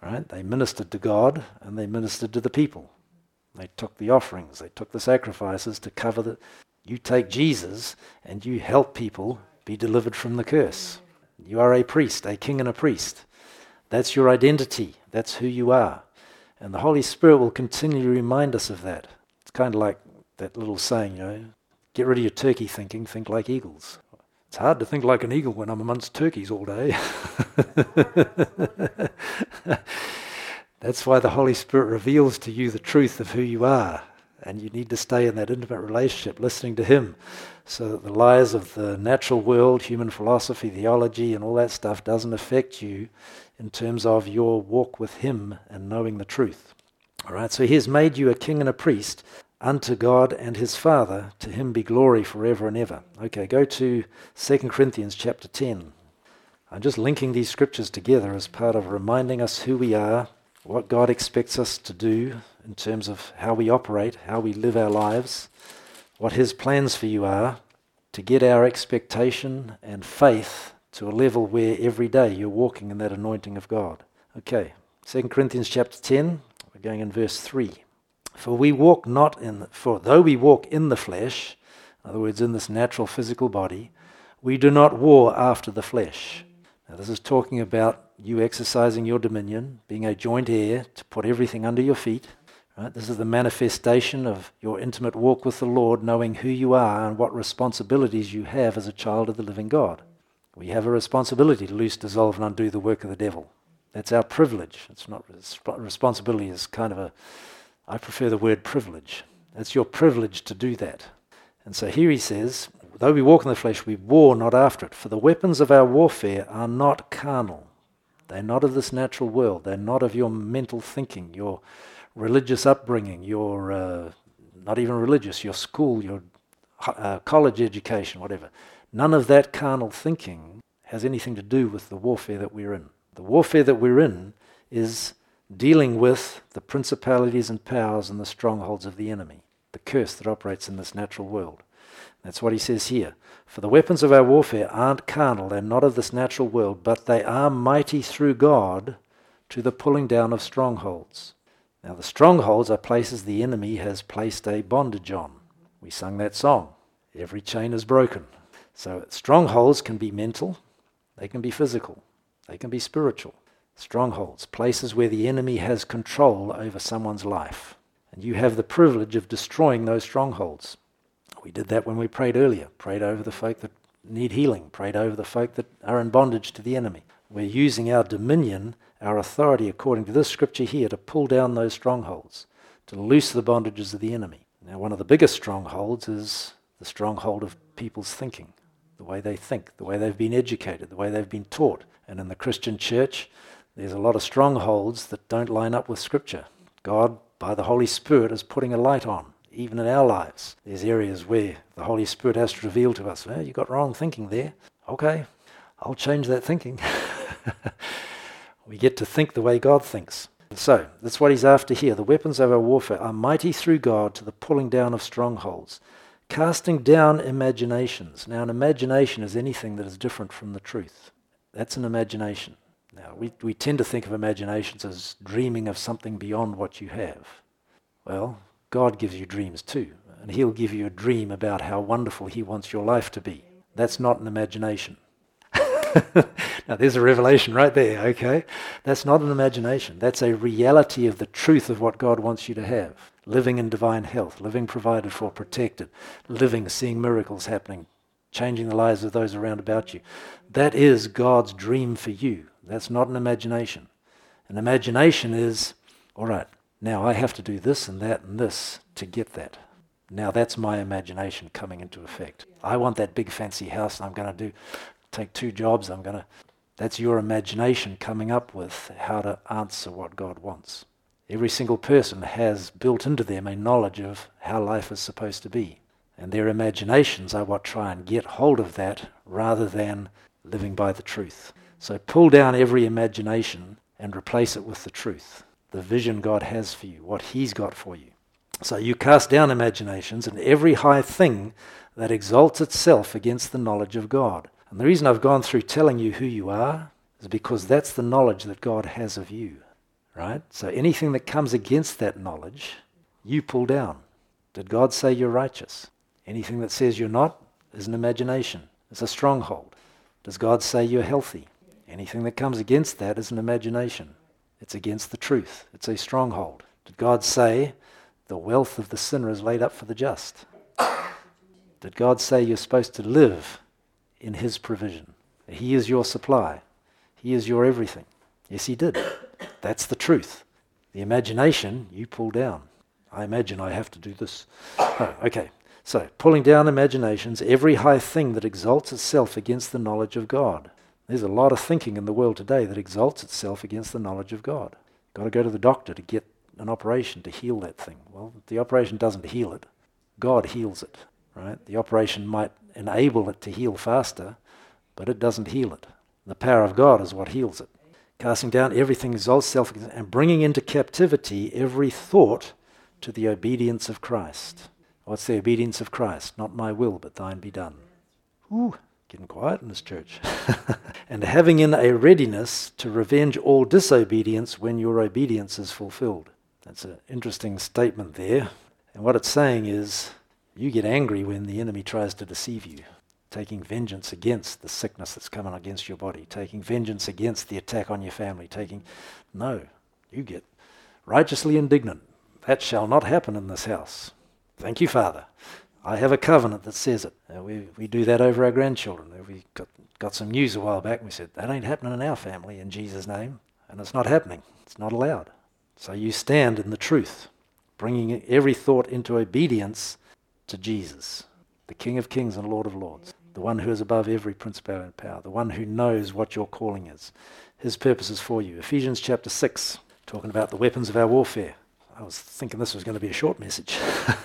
right? They ministered to God and they ministered to the people. They took the offerings, they took the sacrifices to cover the... You take Jesus and you help people be delivered from the curse. You are a priest, a king and a priest. That's your identity. That's who you are. And the Holy Spirit will continually remind us of that. It's kind of like that little saying, you know, get rid of your turkey thinking, think like eagles. It's hard to think like an eagle when I'm amongst turkeys all day. That's why the Holy Spirit reveals to you the truth of who you are. And you need to stay in that intimate relationship, listening to Him, so that the lies of the natural world, human philosophy, theology, and all that stuff doesn't affect you in terms of your walk with Him and knowing the truth. All right, so He has made you a king and a priest unto God and His Father. To Him be glory forever and ever. Okay, go to Second Corinthians chapter ten. I'm just linking these scriptures together as part of reminding us who we are, what God expects us to do in terms of how we operate, how we live our lives, what His plans for you are, to get our expectation and faith to a level where every day you're walking in that anointing of God. Okay, Second Corinthians chapter ten, we're going in verse three. For we walk not in, the, for though we walk in the flesh, in other words, in this natural physical body, we do not war after the flesh. Now this is talking about you exercising your dominion, being a joint heir to put everything under your feet. Right? This is the manifestation of your intimate walk with the Lord, knowing who you are and what responsibilities you have as a child of the living God. We have a responsibility to loose, dissolve, and undo the work of the devil. That's our privilege. It's not responsibility is kind of a, I prefer the word privilege. It's your privilege to do that. And so here he says, though we walk in the flesh, we war not after it. For the weapons of our warfare are not carnal. They're not of this natural world. They're not of your mental thinking, your religious upbringing, your, uh, not even religious, your school, your uh, college education, whatever. None of that carnal thinking has anything to do with the warfare that we're in. The warfare that we're in is dealing with the principalities and powers and the strongholds of the enemy, the curse that operates in this natural world. That's what he says here. For the weapons of our warfare aren't carnal, they're not of this natural world, but they are mighty through God to the pulling down of strongholds. Now the strongholds are places the enemy has placed a bondage on. We sung that song, every chain is broken. So strongholds can be mental, they can be physical, they can be spiritual. Strongholds, places where the enemy has control over someone's life. And you have the privilege of destroying those strongholds. We did that when we prayed earlier, prayed over the folk that need healing, prayed over the folk that are in bondage to the enemy. We're using our dominion, our authority according to this scripture here to pull down those strongholds, to loose the bondages of the enemy. Now one of the biggest strongholds is the stronghold of people's thinking, the way they think, the way they've been educated, the way they've been taught. And in the Christian church, there's a lot of strongholds that don't line up with scripture. God, by the Holy Spirit, is putting a light on. Even in our lives, there's areas where the Holy Spirit has to reveal to us, well, you got wrong thinking there. Okay, I'll change that thinking. We get to think the way God thinks. So, that's what he's after here. The weapons of our warfare are mighty through God to the pulling down of strongholds, casting down imaginations. Now, an imagination is anything that is different from the truth. That's an imagination. Now, we, we tend to think of imaginations as dreaming of something beyond what you have. Well, God gives you dreams too, and he'll give you a dream about how wonderful he wants your life to be. That's not an imagination. Now there's a revelation right there, okay? That's not an imagination. That's a reality of the truth of what God wants you to have. Living in divine health, living provided for, protected, living, seeing miracles happening, changing the lives of those around about you. That is God's dream for you. That's not an imagination. An imagination is, all right, now I have to do this and that and this to get that. Now that's my imagination coming into effect. I want that big fancy house and I'm going to do, take two jobs. I'm going to, that's your imagination coming up with how to answer what God wants. Every single person has built into them a knowledge of how life is supposed to be. And their imaginations are what try and get hold of that rather than living by the truth. So pull down every imagination and replace it with the truth. The vision God has for you, what he's got for you. So you cast down imaginations and every high thing that exalts itself against the knowledge of God. And the reason I've gone through telling you who you are is because that's the knowledge that God has of you. right? So anything that comes against that knowledge, you pull down. Did God say you're righteous? Anything that says you're not is an imagination. It's a stronghold. Does God say you're healthy? Anything that comes against that is an imagination. It's against the truth. It's a stronghold. Did God say the wealth of the sinner is laid up for the just? Did God say you're supposed to live in his provision? He is your supply. He is your everything. Yes, he did. That's the truth. The imagination, you pull down. I imagine I have to do this. Oh, okay. So, pulling down imaginations, every high thing that exalts itself against the knowledge of God. There's a lot of thinking in the world today that exalts itself against the knowledge of God. Got to go to the doctor to get an operation to heal that thing. Well, the operation doesn't heal it. God heals it, right? The operation might enable it to heal faster, but it doesn't heal it. The power of God is what heals it. Casting down everything exalts itself and bringing into captivity every thought to the obedience of Christ. What's the obedience of Christ? Not my will, but thine be done. Ooh, getting quiet in this church. And having in a readiness to revenge all disobedience when your obedience is fulfilled. That's an interesting statement there. And what it's saying is, you get angry when the enemy tries to deceive you, taking vengeance against the sickness that's coming against your body, taking vengeance against the attack on your family, taking... No, you get righteously indignant. That shall not happen in this house. Thank you, Father. I have a covenant that says it. Uh, we we do that over our grandchildren. Uh, We got, got some news a while back and we said, that ain't happening in our family in Jesus' name. And it's not happening. It's not allowed. So you stand in the truth, bringing every thought into obedience to Jesus, the King of Kings and Lord of Lords, the one who is above every principality and power, the one who knows what your calling is. His purposes for you. Ephesians chapter six, talking about the weapons of our warfare. I was thinking this was going to be a short message.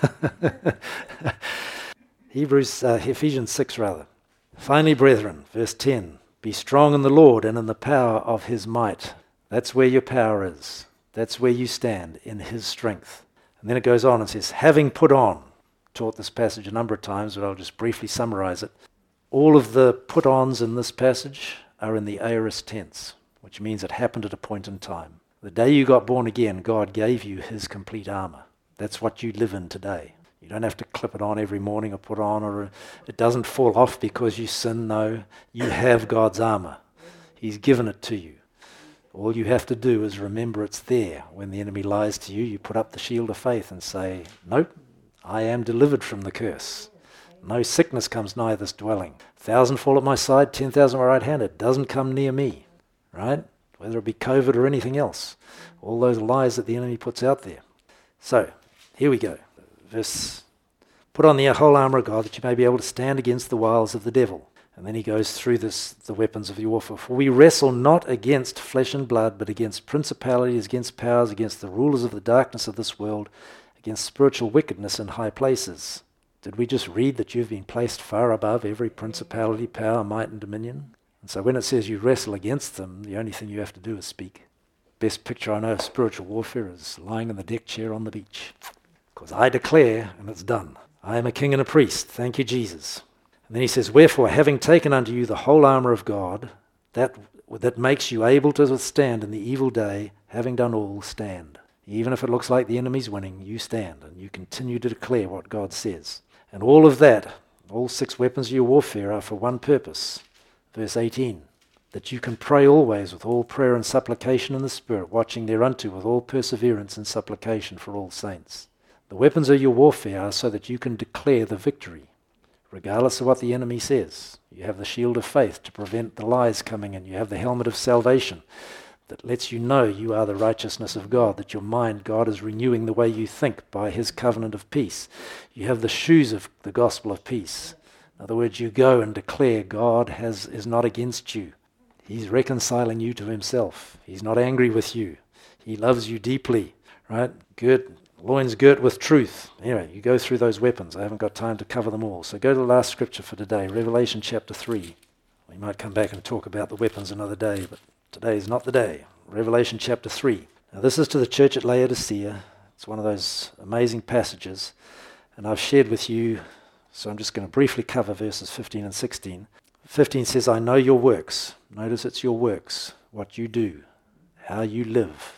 Hebrews, uh, Ephesians six rather. Finally, brethren, verse ten, be strong in the Lord and in the power of his might. That's where your power is. That's where you stand, in his strength. And then it goes on and says, having put on, taught this passage a number of times, but I'll just briefly summarize it. All of the put-ons in this passage are in the aorist tense, which means it happened at a point in time. The day you got born again, God gave you his complete armor. That's what you live in today. You don't have to clip it on every morning or put on, or it doesn't fall off because you sin. No, you have God's armor. He's given it to you. All you have to do is remember it's there. When the enemy lies to you, you put up the shield of faith and say, nope, I am delivered from the curse. No sickness comes nigh this dwelling. A thousand fall at my side, ten thousand at my right hand. It doesn't come near me, right? Whether it be COVID or anything else. All those lies that the enemy puts out there. So, here we go. Verse, put on the whole armour of God that you may be able to stand against the wiles of the devil. And then he goes through this, the weapons of your warfare. For we wrestle not against flesh and blood, but against principalities, against powers, against the rulers of the darkness of this world, against spiritual wickedness in high places. Did we just read that you've been placed far above every principality, power, might, and dominion? And so when it says you wrestle against them, the only thing you have to do is speak. Best picture I know of spiritual warfare is lying in the deck chair on the beach. Because I declare, and it's done, I am a king and a priest. Thank you, Jesus. And then he says, wherefore, having taken unto you the whole armour of God, that that makes you able to withstand in the evil day, having done all, stand. Even if it looks like the enemy's winning, you stand, and you continue to declare what God says. And all of that, all six weapons of your warfare are for one purpose. Verse eighteen, that you can pray always with all prayer and supplication in the Spirit, watching thereunto with all perseverance and supplication for all saints. The weapons of your warfare are so that you can declare the victory, regardless of what the enemy says. You have the shield of faith to prevent the lies coming in. You have the helmet of salvation that lets you know you are the righteousness of God, that your mind, God is renewing the way you think by his covenant of peace. You have the shoes of the gospel of peace. In other words, you go and declare God has is not against you. He's reconciling you to himself. He's not angry with you. He loves you deeply, right? Good. Loins girt with truth. Anyway, you go through those weapons. I haven't got time to cover them all. So go to the last scripture for today, Revelation chapter three. We might come back and talk about the weapons another day, but today is not the day. Revelation chapter three. Now this is to the church at Laodicea. It's one of those amazing passages. And I've shared with you, so I'm just going to briefly cover verses fifteen and sixteen. fifteen says, I know your works. Notice it's your works, what you do, how you live.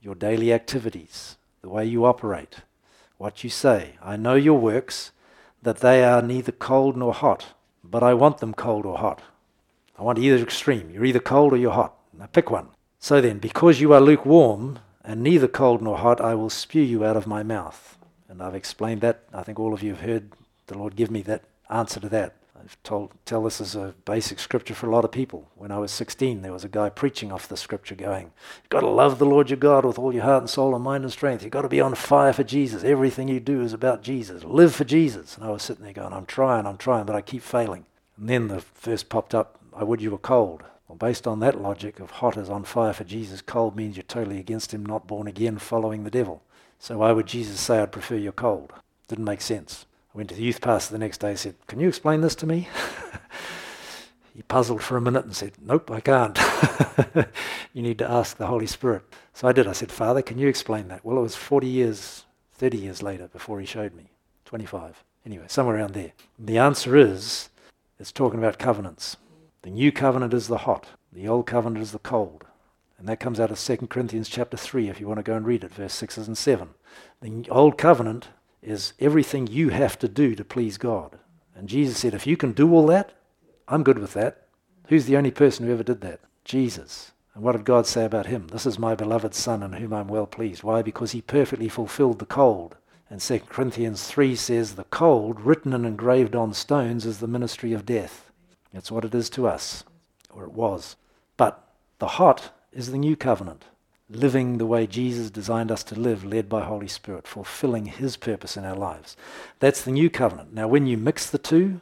your daily activities, the way you operate, what you say. I know your works, that they are neither cold nor hot, but I want them cold or hot. I want either extreme. You're either cold or you're hot. Now pick one. So then, because you are lukewarm and neither cold nor hot, I will spew you out of my mouth. And I've explained that. I think all of you have heard the Lord give me that answer to that. I've told, tell this as a basic scripture for a lot of people. When I was sixteen, there was a guy preaching off the scripture going, you've got to love the Lord your God with all your heart and soul and mind and strength. You've got to be on fire for Jesus. Everything you do is about Jesus. Live for Jesus. And I was sitting there going, I'm trying, I'm trying, but I keep failing. And then the verse popped up, I would you were cold. Well, based on that logic of hot is on fire for Jesus, cold means you're totally against him, not born again, following the devil. So why would Jesus say, I'd prefer you're cold? Didn't make sense. I went to the youth pastor the next day and said, can you explain this to me? He puzzled for a minute and said, nope, I can't. You need to ask the Holy Spirit. So I did. I said, Father, can you explain that? Well, it was forty years, thirty years later before he showed me. twenty-five. Anyway, somewhere around there. The answer is, it's talking about covenants. The new covenant is the hot. The old covenant is the cold. And that comes out of Second Corinthians chapter three, if you want to go and read it, verse six and seven. The old covenant is everything you have to do to please God. And Jesus said, if you can do all that, I'm good with that. Who's the only person who ever did that? Jesus. And what did God say about him? This is my beloved Son in whom I'm well pleased. Why? Because he perfectly fulfilled the cold. And Second Corinthians three says, the cold, written and engraved on stones, is the ministry of death. That's what it is to us, or it was. But the hot is the new covenant. Living the way Jesus designed us to live, led by Holy Spirit, fulfilling his purpose in our lives. That's the new covenant. Now when you mix the two,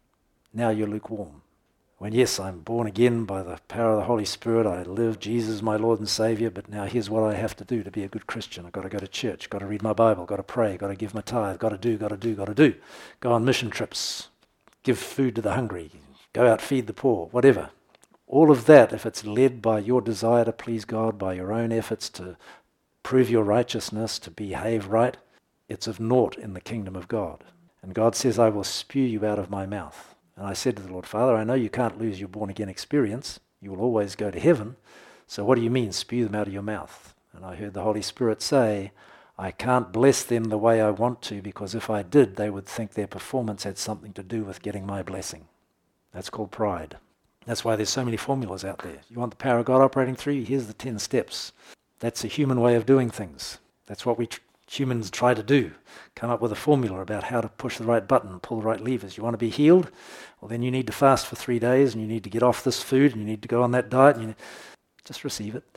now you're lukewarm. When yes, I'm born again by the power of the Holy Spirit, I live, Jesus is my Lord and Savior, but now here's what I have to do to be a good Christian. I've got to go to church, got to read my Bible, got to pray, got to give my tithe, got to do, got to do, got to do. Go on mission trips, give food to the hungry, go out, feed the poor, whatever. All of that, if it's led by your desire to please God, by your own efforts to prove your righteousness, to behave right, it's of naught in the kingdom of God. And God says, I will spew you out of my mouth. And I said to the Lord, Father, I know you can't lose your born-again experience. You will always go to heaven. So what do you mean, spew them out of your mouth? And I heard the Holy Spirit say, I can't bless them the way I want to, because if I did, they would think their performance had something to do with getting my blessing. That's called pride. That's why there's so many formulas out there. You want the power of God operating through you? Here's the ten steps. That's a human way of doing things. That's what we tr- humans try to do. Come up with a formula about how to push the right button, pull the right levers. You want to be healed? Well, then you need to fast for three days, and you need to get off this food, and you need to go on that diet. And you need... Just receive it.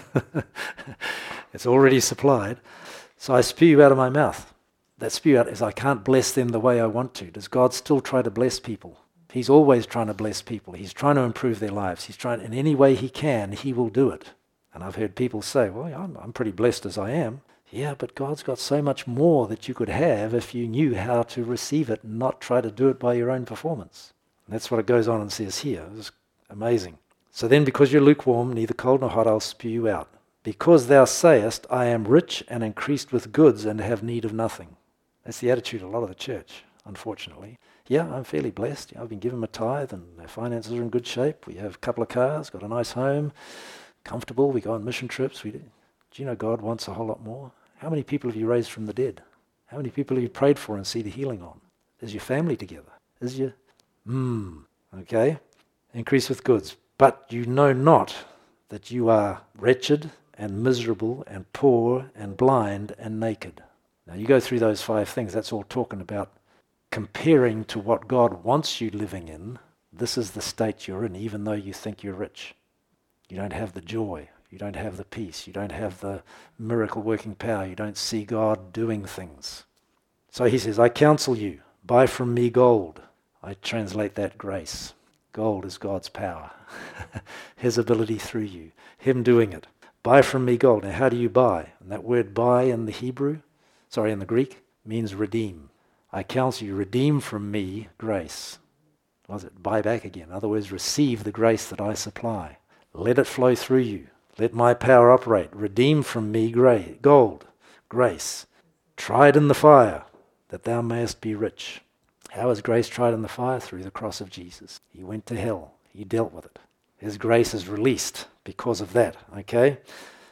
It's already supplied. So I spew you out of my mouth. That spew out is I can't bless them the way I want to. Does God still try to bless people? He's always trying to bless people. He's trying to improve their lives. He's trying, in any way he can, he will do it. And I've heard people say, well, I'm, I'm pretty blessed as I am. Yeah, but God's got so much more that you could have if you knew how to receive it and not try to do it by your own performance. And that's what it goes on and says here. It's amazing. So then, because you're lukewarm, neither cold nor hot, I'll spew you out. Because thou sayest, I am rich and increased with goods and have need of nothing. That's the attitude of a lot of the church, unfortunately. Yeah, I'm fairly blessed. I've been given a tithe and our finances are in good shape. We have a couple of cars, got a nice home, comfortable. We go on mission trips. We do. do you know God wants a whole lot more? How many people have you raised from the dead? How many people have you prayed for and see the healing on? Is your family together? Is your... Hmm. Okay. Increase with goods. But you know not that you are wretched and miserable and poor and blind and naked. Now you go through those five things. That's all talking about comparing to what God wants you living in. This is the state you're in, even though you think you're rich. You don't have the joy. You don't have the peace. You don't have the miracle working power. You don't see God doing things. So he says, I counsel you, buy from me gold. I translate that grace. Gold is God's power. His ability through you. Him doing it. Buy from me gold. Now how do you buy? And that word buy in the Hebrew, sorry, in the Greek, means redeem. I counsel you, redeem from me grace. What was it? Buy back again. In other words, receive the grace that I supply. Let it flow through you. Let my power operate. Redeem from me gra- gold, grace, tried in the fire, that thou mayest be rich. How is grace tried in the fire? Through the cross of Jesus. He went to hell. He dealt with it. His grace is released because of that, okay?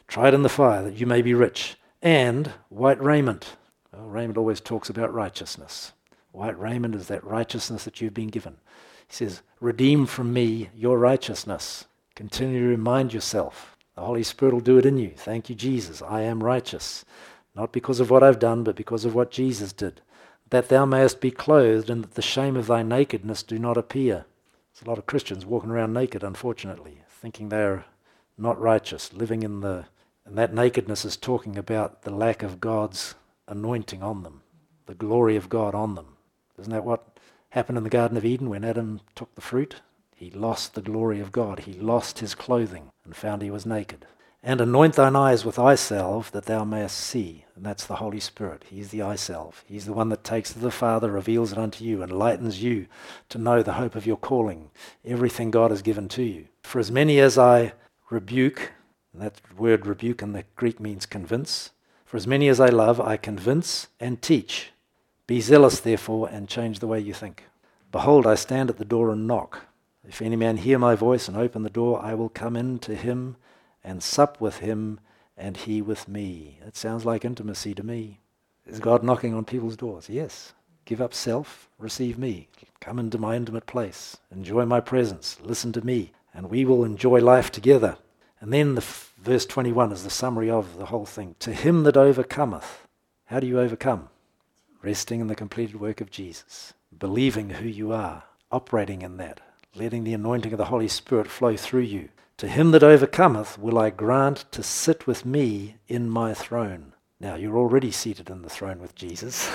Tried in the fire, that you may be rich. And white raiment. Well, raiment always talks about righteousness. White raiment is that righteousness that you've been given. He says, redeem from me your righteousness. Continue to remind yourself. The Holy Spirit will do it in you. Thank you, Jesus. I am righteous. Not because of what I've done, but because of what Jesus did. That thou mayest be clothed, and that the shame of thy nakedness do not appear. There's a lot of Christians walking around naked, unfortunately, thinking they're not righteous, living in the... And that nakedness is talking about the lack of God's anointing on them, the glory of God on them. Isn't that what happened in the Garden of Eden when Adam took the fruit? He lost the glory of God. He lost his clothing and found he was naked. And anoint thine eyes with eye salve that thou mayest see. And that's the Holy Spirit. He's the eye salve. He's the one that takes to the Father, reveals it unto you, enlightens you to know the hope of your calling, everything God has given to you. For as many as I rebuke, and that word rebuke in the Greek means convince, for as many as I love, I convince and teach. Be zealous, therefore, and change the way you think. Behold, I stand at the door and knock. If any man hear my voice and open the door, I will come in to him and sup with him, and he with me. It sounds like intimacy to me. Is God knocking on people's doors? Yes. Give up self, receive me. Come into my intimate place. Enjoy my presence. Listen to me. And we will enjoy life together. And then the f- verse twenty-one is the summary of the whole thing. To him that overcometh. How do you overcome? Resting in the completed work of Jesus. Believing who you are. Operating in that. Letting the anointing of the Holy Spirit flow through you. To him that overcometh will I grant to sit with me in my throne. Now, you're already seated in the throne with Jesus.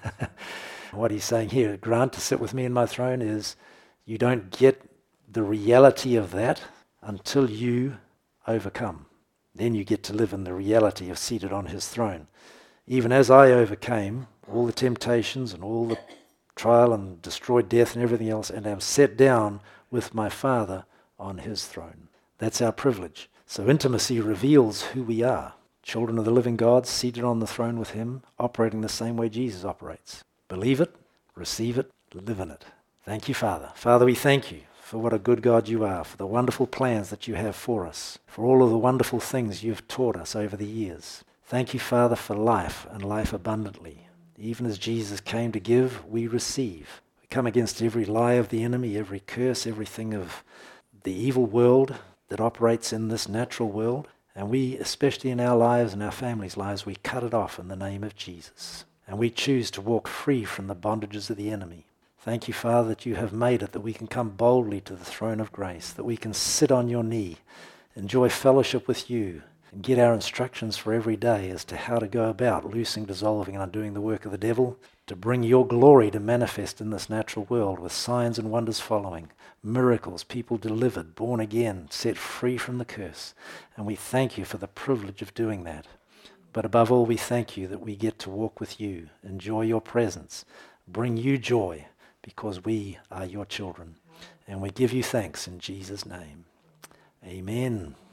What he's saying here, grant to sit with me in my throne, is you don't get the reality of that until you overcome. Then you get to live in the reality of seated on his throne. Even as I overcame all the temptations and all the trial and destroyed death and everything else, and am set down with my Father on his throne. That's our privilege. So intimacy reveals who we are. Children of the living God, seated on the throne with him, operating the same way Jesus operates. Believe it, receive it, live in it. Thank you, Father. Father, we thank you for what a good God you are, for the wonderful plans that you have for us, for all of the wonderful things you've taught us over the years. Thank you, Father, for life and life abundantly. Even as Jesus came to give, we receive. We come against every lie of the enemy, every curse, everything of the evil world that operates in this natural world. And we, especially in our lives and our families' lives, we cut it off in the name of Jesus. And we choose to walk free from the bondages of the enemy. Thank you, Father, that you have made it, that we can come boldly to the throne of grace, that we can sit on your knee, enjoy fellowship with you, and get our instructions for every day as to how to go about loosing, dissolving, and undoing the work of the devil, to bring your glory to manifest in this natural world with signs and wonders following, miracles, people delivered, born again, set free from the curse. And we thank you for the privilege of doing that. But above all, we thank you that we get to walk with you, enjoy your presence, bring you joy, because we are your children. And we give you thanks in Jesus' name. Amen.